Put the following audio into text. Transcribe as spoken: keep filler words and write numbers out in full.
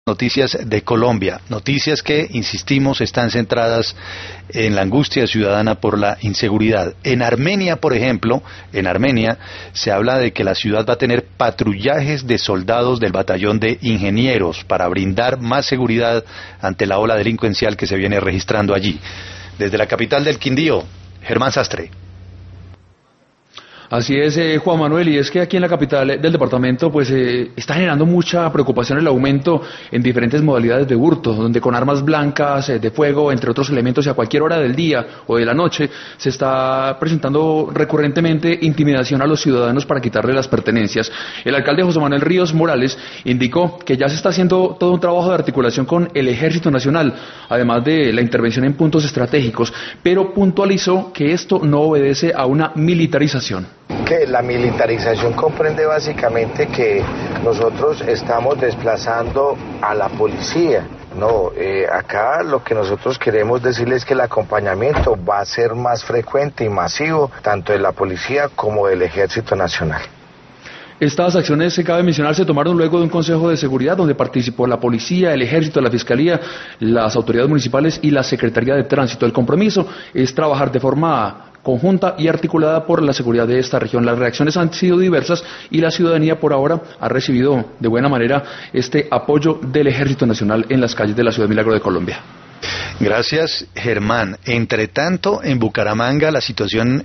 Noticias de Colombia, noticias que, insistimos, están centradas en la angustia ciudadana por la inseguridad. En Armenia, por ejemplo, en Armenia se habla de que la ciudad va a tener patrullajes de soldados del batallón de ingenieros para brindar más seguridad ante la ola delincuencial que se viene registrando allí. Desde la capital del Quindío, Germán Sastre. Así es, eh, Juan Manuel, y es que aquí en la capital del departamento pues eh, está generando mucha preocupación el aumento en diferentes modalidades de hurto, donde con armas blancas, eh, de fuego, entre otros elementos, y a cualquier hora del día o de la noche, se está presentando recurrentemente intimidación a los ciudadanos para quitarle las pertenencias. El alcalde José Manuel Ríos Morales indicó que ya se está haciendo todo un trabajo de articulación con el Ejército Nacional, además de la intervención en puntos estratégicos, pero puntualizó que esto no obedece a una militarización. Que la militarización comprende básicamente que nosotros estamos desplazando a la policía. No, eh, acá lo que nosotros queremos decirles es que el acompañamiento va a ser más frecuente y masivo, tanto de la policía como del Ejército Nacional. Estas acciones, se cabe mencionar, se tomaron luego de un consejo de seguridad donde participó la policía, el ejército, la fiscalía, las autoridades municipales y la Secretaría de Tránsito. El compromiso es trabajar de forma conjunta y articulada por la seguridad de esta región. Las reacciones han sido diversas y la ciudadanía por ahora ha recibido de buena manera este apoyo del Ejército Nacional en las calles de la ciudad de Milagro de Colombia. Gracias, Germán. Entre tanto, en Bucaramanga la situación